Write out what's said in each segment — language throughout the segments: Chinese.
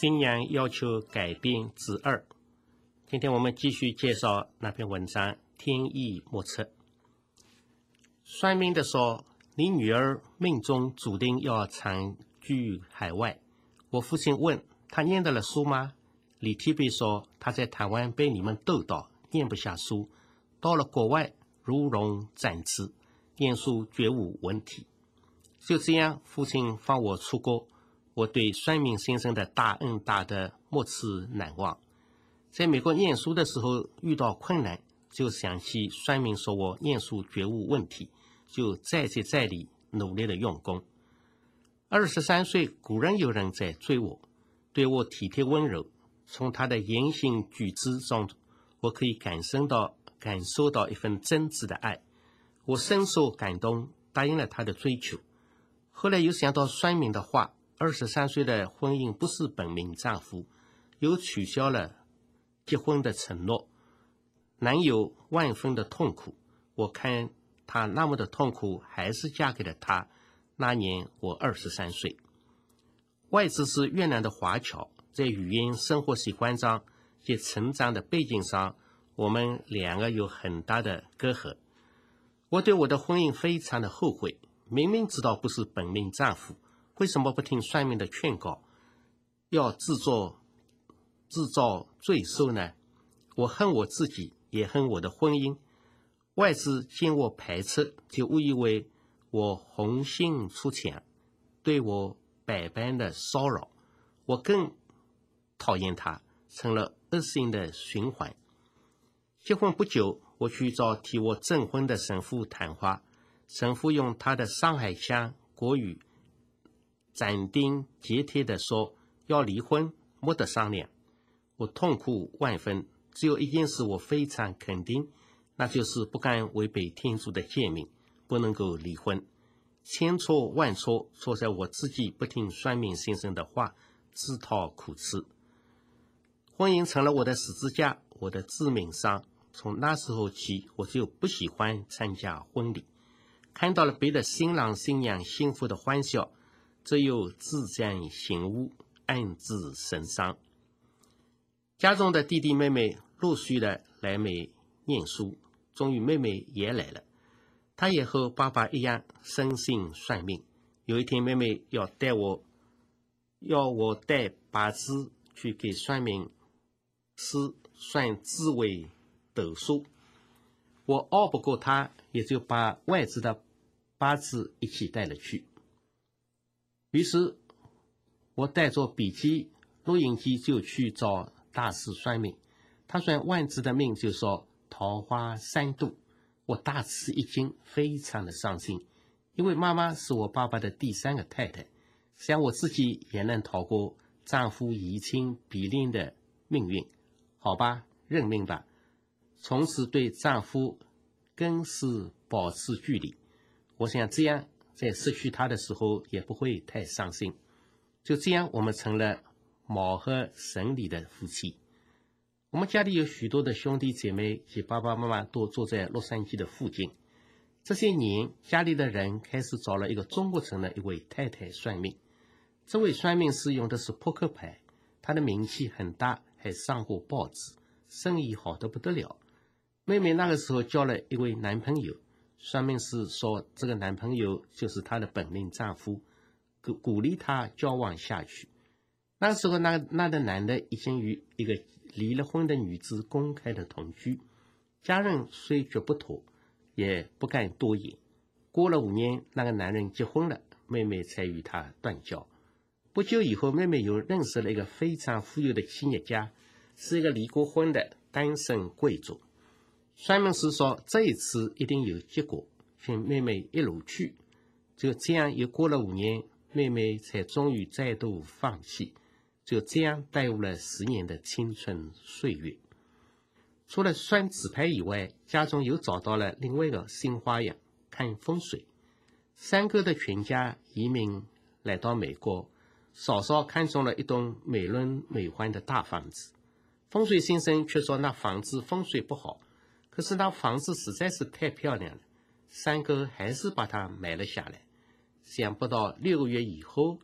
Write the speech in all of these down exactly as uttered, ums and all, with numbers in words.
新娘要求改变之二。今天我们继续介绍那篇文章《天意莫测》。算命的说，你女儿命中注定要长居海外。我父亲问，她念得了书吗？李提贝说，她在台湾被你们斗倒，念不下书，到了国外如龙展翅，念书绝无问题。就这样，父亲放我出国，我对算命先生的大恩大德莫齿难忘。在美国念书的时候遇到困难，就想起算命说我念书绝无问题，就再接再厉，努力的用功。二十三岁，果然有人在追我，对我体贴温柔，从他的言行举止中，我可以感受到感受到一份真挚的爱。我深受感动，答应了他的追求。后来又想到算命的话，二十三岁的婚姻不是本命丈夫，又取消了结婚的承诺，难有万分的痛苦。我看他那么的痛苦，还是嫁给了他。那年我二十三岁。外资是越南的华侨，在语言生活习惯上及成长的背景上，我们两个有很大的隔阂。我对我的婚姻非常的后悔，明明知道不是本命丈夫，为什么不听算命的劝告，要自作自造罪受呢？我恨我自己，也恨我的婚姻。外资见我排斥，就误以为我红杏出墙，对我百般的骚扰，我更讨厌他，成了恶性的循环。结婚不久，我去找替我证婚的神父谈话，神父用他的上海腔国语斩钉截铁地说，要离婚，没得商量。我痛苦万分，只有一件事我非常肯定，那就是不敢违背天主的诫命，不能够离婚。千错万错，错在我自己不听算命先生的话，自讨苦吃。婚姻成了我的十字架，我的致命伤。从那时候起，我就不喜欢参加婚礼。看到了别的新郎新娘幸福的欢笑，只有自惭形污，暗自神伤。家中的弟弟妹妹陆续的来美念书，终于妹妹也来了。她也和爸爸一样深信算命。有一天，妹妹要带我要我带八字去给算命师算紫微斗数，我拗不过她，也就把外资的八字一起带了去。于是我带着笔记录音机就去找大师算命。他算万字的命就说桃花三度。我大吃一惊，非常的伤心，因为妈妈是我爸爸的第三个太太，想我自己也能逃过丈夫移情比邻的命运。好吧，认命吧。从此对丈夫更是保持距离。我想这样在失去他的时候也不会太伤心。就这样，我们成了貌合神离的夫妻。我们家里有许多的兄弟姐妹及爸爸妈妈都住在洛杉矶的附近。这些年，家里的人开始找了一个中国城的一位太太算命。这位算命师用的是扑克牌，他的名气很大，还上过报纸，生意好得不得了。妹妹那个时候交了一位男朋友，算命师说这个男朋友就是她的本命丈夫，鼓鼓励她交往下去。那个时候那那的男的已经与一个离了婚的女子公开的同居，家人虽觉不妥，也不敢多言。过了五年，那个男人结婚了，妹妹才与他断交。不久以后，妹妹又认识了一个非常富有的企业家，是一个离过婚的单身贵族。算命师说这一次一定有结果，请妹妹一路去。就这样又过了五年，妹妹才终于再度放弃。就这样耽误了十年的青春岁月。除了算纸牌以外，家中又找到了另外一个新花样，看风水。三哥的全家移民来到美国，嫂嫂看中了一栋美轮美奂的大房子。风水先生却说那房子风水不好，可是那房子实在是太漂亮了，三哥还是把它买了下来。想不到六个月以后，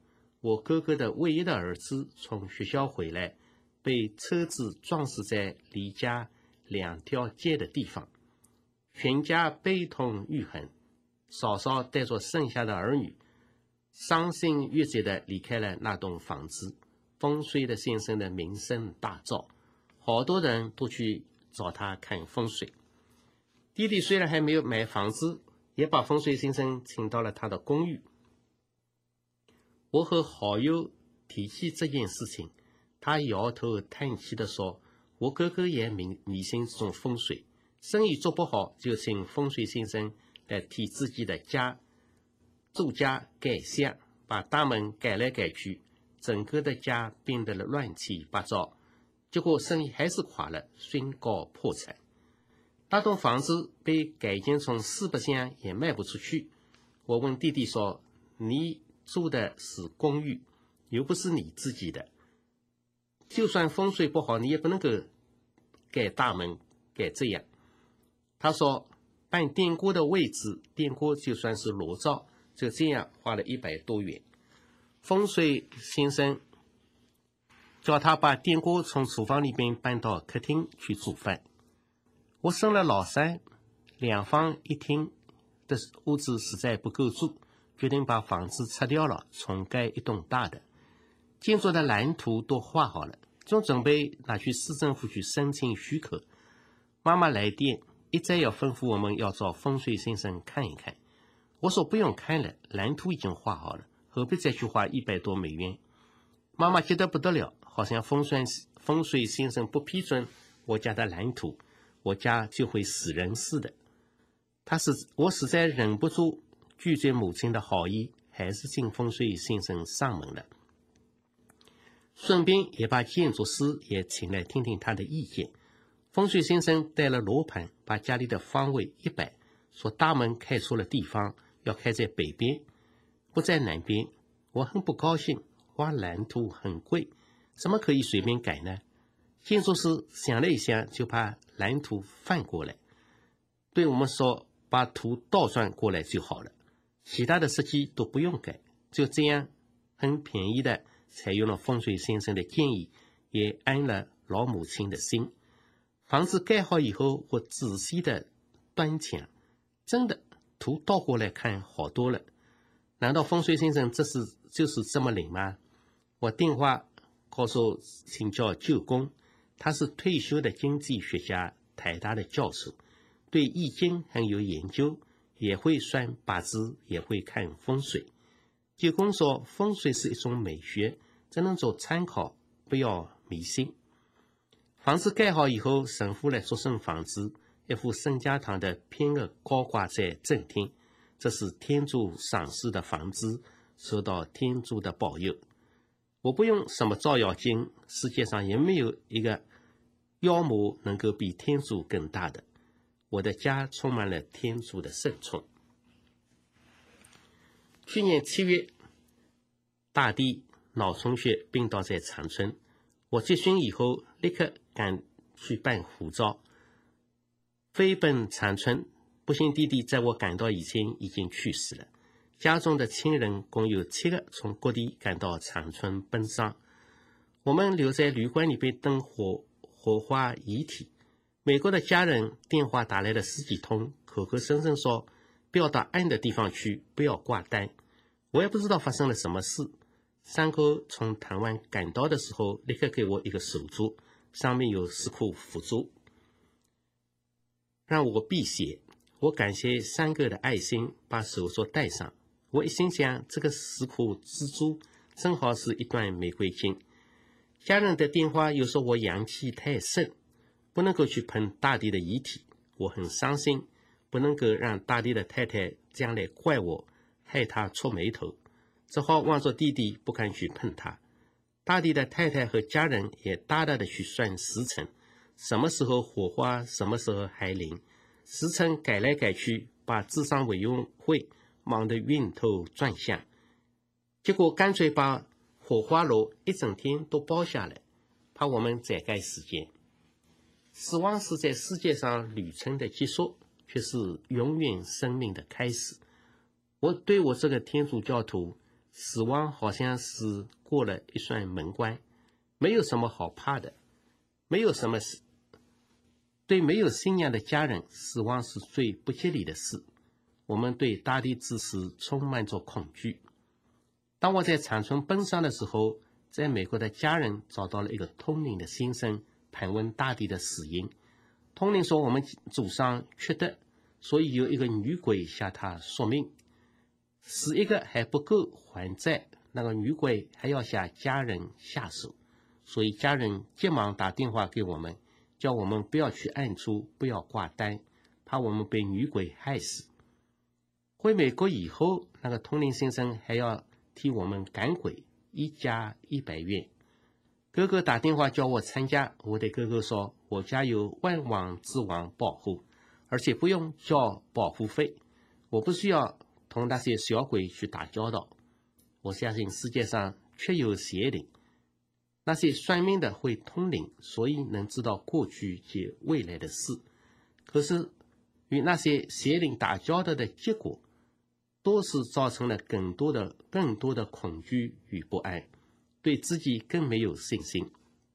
我哥哥的唯一的儿子从学校回来，被车子撞死在离家两条街的地方，全家悲痛欲痕。嫂嫂带着剩下的儿女，伤心欲绝地离开了那栋房子。风水的先生的名声大噪，好多人都去找他看风水。弟弟虽然还没有买房子，也把风水先生请到了他的公寓。我和好友提起这件事情，他摇头叹气地说，我哥哥也迷迷信这种风水，生意做不好就请风水先生来替自己的家住家改相，把大门改来改去，整个的家变得了乱七八糟，结果生意还是垮了，宣告破产。那栋房子被改建成四百厢也卖不出去。我问弟弟说，你住的是公寓，又不是你自己的，就算风水不好，你也不能够改大门改这样。他说办电锅的位置，电锅就算是裸照，就这样花了一百多元。风水先生叫他把电锅从厨房里边搬到客厅去煮饭。我生了老三，两房一厅的屋子实在不够住，决定把房子拆掉了，重盖一栋大的。建筑的蓝图都画好了，正准备拿去市政府去申请许可。妈妈来电，一再要吩咐我们要找风水先生看一看。我说不用看了，蓝图已经画好了，何必再去花一百多美元？妈妈急得不得了，好像风水风水先生不批准我家的蓝图，我家就会死人似的。他是我实在忍不住拒绝母亲的好意，还是请风水先生上门了。顺便也把建筑师也请来听听他的意见。风水先生带了罗盘，把家里的方位一摆，说大门开错了地方，要开在北边，不在南边。我很不高兴，画蓝图很贵，怎么可以随便改呢？建筑师想了一想，就把蓝图翻过来，对我们说把图倒转过来就好了，其他的设计都不用改。就这样很便宜的采用了风水先生的建议，也安了老母亲的心。房子盖好以后，我仔细的端详，真的图倒过来看好多了。难道风水先生这是就是这么灵吗？我电话告诉请教舅公，他是退休的经济学家，台大的教授，对易经很有研究，也会算八字，也会看风水。舅公说，风水是一种美学，只能做参考，不要迷信。房子盖好以后，神父来祝圣房子，一副圣家堂的偏额高挂在正厅，这是天主赏赐的房子，受到天主的保佑。我不用什么照妖镜，世界上也没有一个妖魔能够比天主更大的。我的家充满了天主的圣宠。去年七月，大弟脑充血病倒在长春，我接讯以后立刻赶去办护照，飞奔长春。不幸弟弟在我赶到以前已经去世了。家中的亲人共有七个从各地赶到长春奔丧，我们留在旅馆里边等火火化遗体。美国的家人电话打来了十几通，口口声声说不要到暗的地方去，不要挂单。我也不知道发生了什么事。三口从台湾赶到的时候，立刻给我一个手镯，上面有石窟佛珠，让我辟邪。我感谢三个的爱心，把手镯戴上。我一心想，这个石窟之珠正好是一段玫瑰经。家人的电话又说我阳气太盛，不能够去碰大弟的遗体。我很伤心，不能够让大弟的太太将来怪我，害他触眉头，只好望着弟弟不敢去碰他。大弟的太太和家人也大大的去算时辰，什么时候火化，什么时候还灵，时辰改来改去，把智商委员会忙得晕头转向。结果干脆把火化炉一整天都包下来，怕我们宰改时间。死亡是在世界上旅程的结束，却是永远生命的开始。我对我这个天主教徒死亡好像是过了一扇门关，没有什么好怕的，没有什么事。对没有信仰的家人，死亡是最不吉利的事。我们对大地之死充满着恐惧。当我在长春奔丧的时候，在美国的家人找到了一个通灵的先生，盘问大地的死因。通灵说，我们祖上缺德，所以有一个女鬼向他索命，死一个还不够还债，那个女鬼还要向家人下手，所以家人急忙打电话给我们，叫我们不要去暗处，不要挂单，怕我们被女鬼害死。回美国以后，那个通灵先生还要替我们赶鬼，一家一百元。哥哥打电话叫我参加，我对哥哥说，我家有万王之王保护，而且不用交保护费，我不需要同那些小鬼去打交道。我相信世界上确有邪灵，那些算命的会通灵，所以能知道过去及未来的事。可是与那些邪灵打交道的结果，多是造成了更多的更多的恐惧与不安，对自己更没有信心。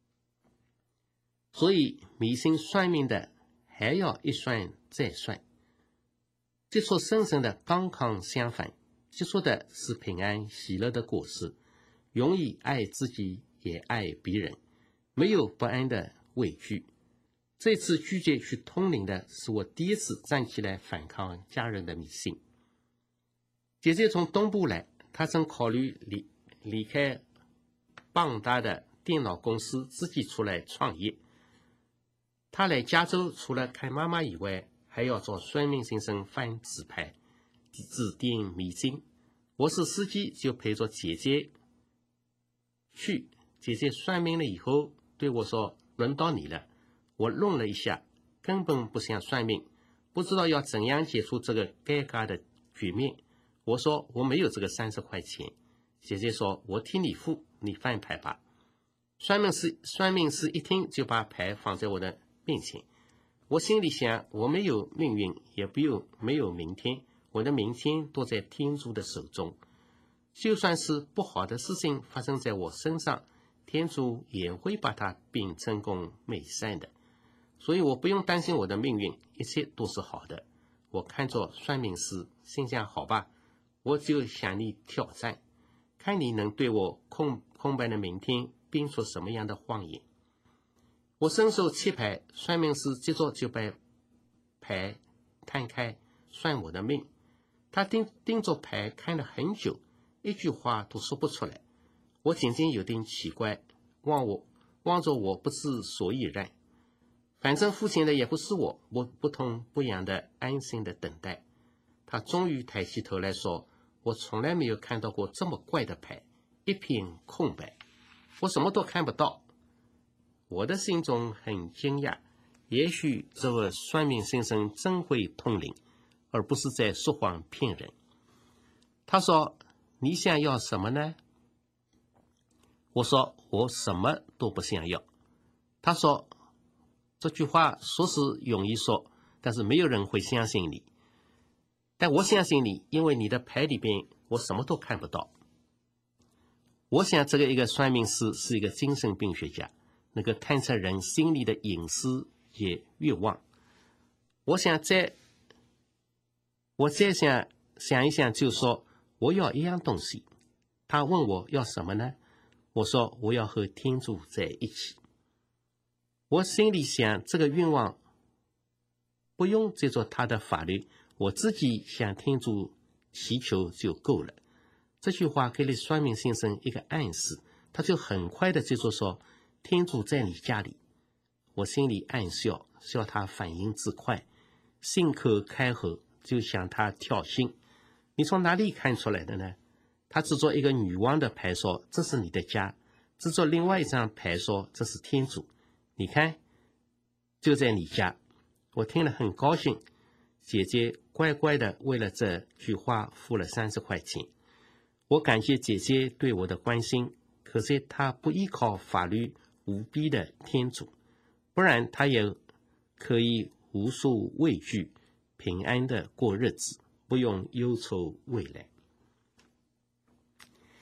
所以迷信算命的还要一算再算。接触神圣的刚刚相反，接触的是平安喜乐的果实，容易爱自己也爱别人，没有不安的畏惧。这次拒绝去通灵的是我第一次站起来反抗家人的迷信。姐姐从东部来，她曾考虑离离开棒大的电脑公司，自己出来创业。她来加州除了看妈妈以外，还要找算命先生翻纸牌，指定迷津。我是司机，就陪着姐姐去。姐姐算命了以后对我说，轮到你了。我愣了一下，根本不想算命，不知道要怎样解除这个尴尬的局面。我说我没有这个三十块钱。姐姐说，我替你付，你翻牌吧。算命师算命师一听就把牌放在我的面前。我心里想，我没有命运，也不有没有明天，我的明天都在天主的手中。就算是不好的事情发生在我身上，天主也会把它变成功美善的，所以我不用担心我的命运，一切都是好的。我看着算命师，心想，好吧，我就向你挑战，看你能对我空空白的明天编出什么样的谎言。我伸手切牌，算命师接着就把牌摊开，算我的命。他盯盯着牌看了很久，一句话都说不出来。我仅仅有点奇怪，望我望着我不知所以然。反正付钱的也不是我，我不痛不痒的安心的等待。他终于抬起头来说，我从来没有看到过这么怪的牌，一片空白，我什么都看不到。我的心中很惊讶，也许这位算命先生真会通灵，而不是在说谎骗人。他说，你想要什么呢？我说，我什么都不想要。他说，这句话说是容易说，但是没有人会相信你。但我相信你，因为你的牌里边我什么都看不到。我想这个一个算命师是一个精神病学家，能够探测人心里的隐私及欲望。我想再我再想想一想，就说我要一样东西。他问我要什么呢？我说我要和天主在一起。我心里想，这个愿望不用借助他的法律，我自己向天主祈求就够了。这句话给了算命先生一个暗示，他就很快的接着说，天主在你家里。我心里暗笑，笑他反应之快，信口开河，就向他挑衅。你从哪里看出来的呢？他指着一个女王的牌说，这是你的家，指着另外一张牌说，这是天主，你看就在你家。我听了很高兴，姐姐乖乖的为了这句话付了三十块钱。我感谢姐姐对我的关心，可惜她不依靠法律无逼的天主，不然她也可以无所畏惧，平安的过日子，不用忧愁未来。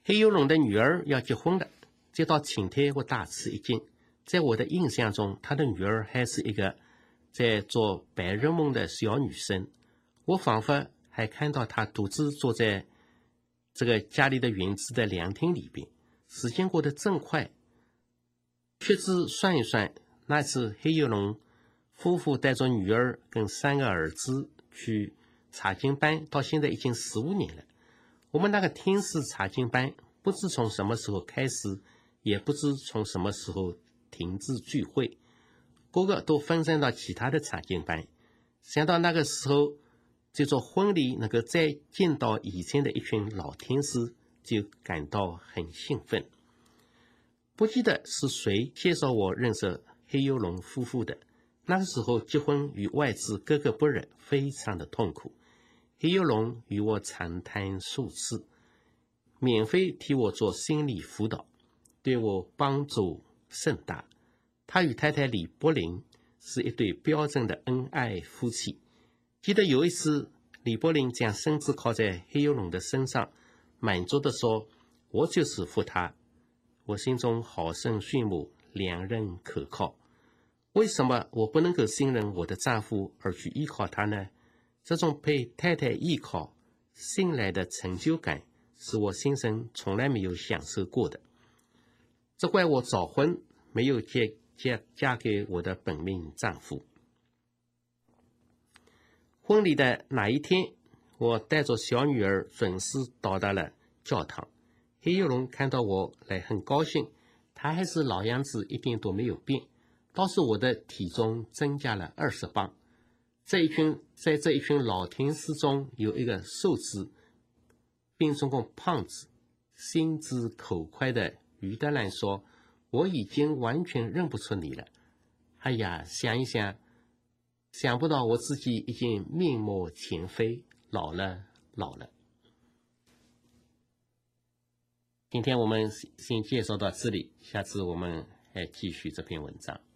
黑幼龙的女儿要结婚了，这道请帖我大吃一惊。在我的印象中，他的女儿还是一个在做白日梦的小女生，我仿佛还看到她独自坐在这个家里的园子的凉亭里边。时间过得真快，屈指算一算，那次黑幼龙夫妇带着女儿跟三个儿子去查经班，到现在已经十五年了。我们那个天使查经班不知从什么时候开始，也不知从什么时候停止聚会，个个都分散到其他的查经班。想到那个时候这座婚礼能够再见到以前的一群老天使，就感到很兴奋。不记得是谁介绍我认识黑幼龙夫妇的，那个时候结婚与外资格格不入，非常的痛苦。黑幼龙与我长谈数次，免费替我做心理辅导，对我帮助甚大。他与太太李柏林是一对标准的恩爱夫妻。记得有一次，李柏林将身子靠在黑幼龙的身上，满足地说：“我就是负他。”我心中好生羡慕，两人可靠。为什么我不能够信任我的丈夫而去依靠他呢？这种被太太依靠、信赖的成就感，是我先生从来没有享受过的。这怪我早婚，没有嫁嫁嫁给我的本命丈夫。婚礼的那一天，我带着小女儿准时到达了教堂。黑幼龙看到我来很高兴，他还是老样子，一点都没有变，倒是我的体重增加了二十磅。这一群在这一群老天使中有一个瘦子，并中共胖子，心直口快的于德兰说：“我已经完全认不出你了。”哎呀，想一想，想不到我自己已经面目全非，老了老了。今天我们先介绍到这里，下次我们还继续这篇文章。